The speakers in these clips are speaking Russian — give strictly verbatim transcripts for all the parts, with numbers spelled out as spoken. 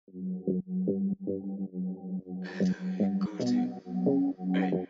Curti. Ey.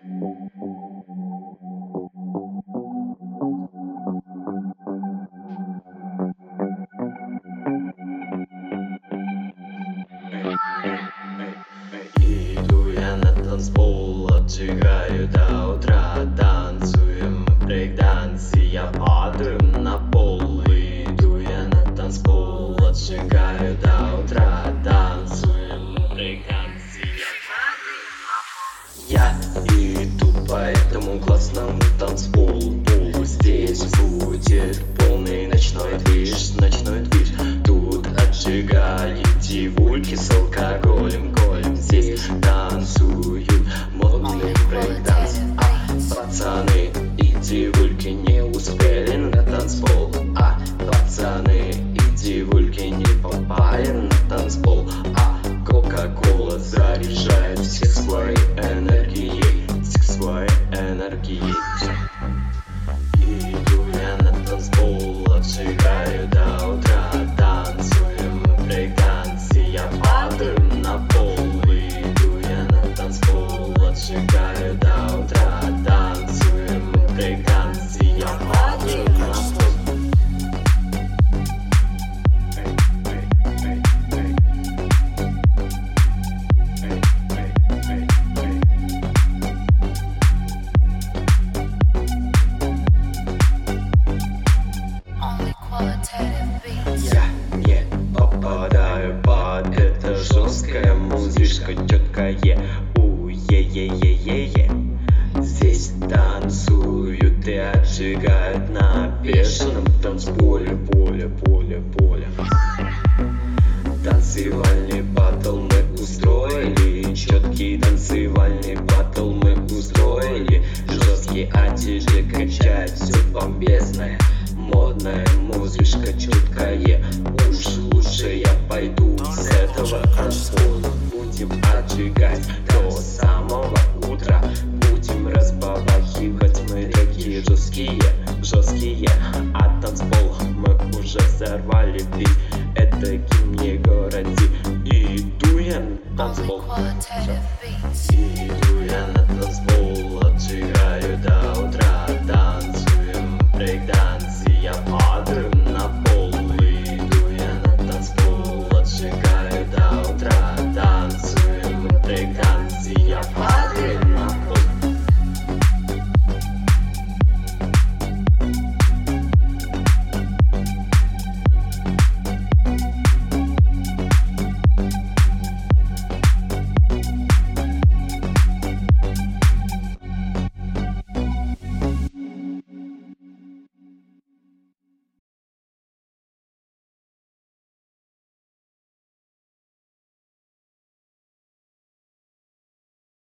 Иду я на танцпол, отжигаю до утра. Танцуем брейк-данс, и я падаю на пол. Иду я на танцпол, отжигаю до утра. Танцуем брейк-данс, и я падаю на пол. Я иду по этому классному танцполу. Здесь будет полный ночной движ, ночной движ. Тут отжигают девульки с алкоголем, голем. Здесь танцуют модный брейк-данс. А пацаны и девульки не успели на танцпол. А пацаны и девульки не попали на танцпол. А кока-кола заряжает всех своей энергией, всех своей энергией. Иду я на танцпол, отжигаю до утра. Танцуем брейк-данс, и я падаю на пол. Иду я на танцпол, отжигаю до утра. Танцуем брейк-данс, и я падаю на пол. Я не попадаю под это жесткая музычка, четкое у-е-е-е-е-е. Здесь танцуют и отжигают на бешеном танцполе, поле, поле, поле. Танцевальный батл мы устроили, четкий танцевальный батл мы устроили. Жесткий аттиже качать, все бомбезное. Модная музычка чуткая. Уж лучше я пойду с этого танцпола. Будем отжигать до самого утра. Будем разбабахивать, мы такие жесткие, жесткие. А танцпол мы уже взорвали, ведь это гимн не городе. Иду я на танцпол. Иду я на танцпол, отжигаю до утра.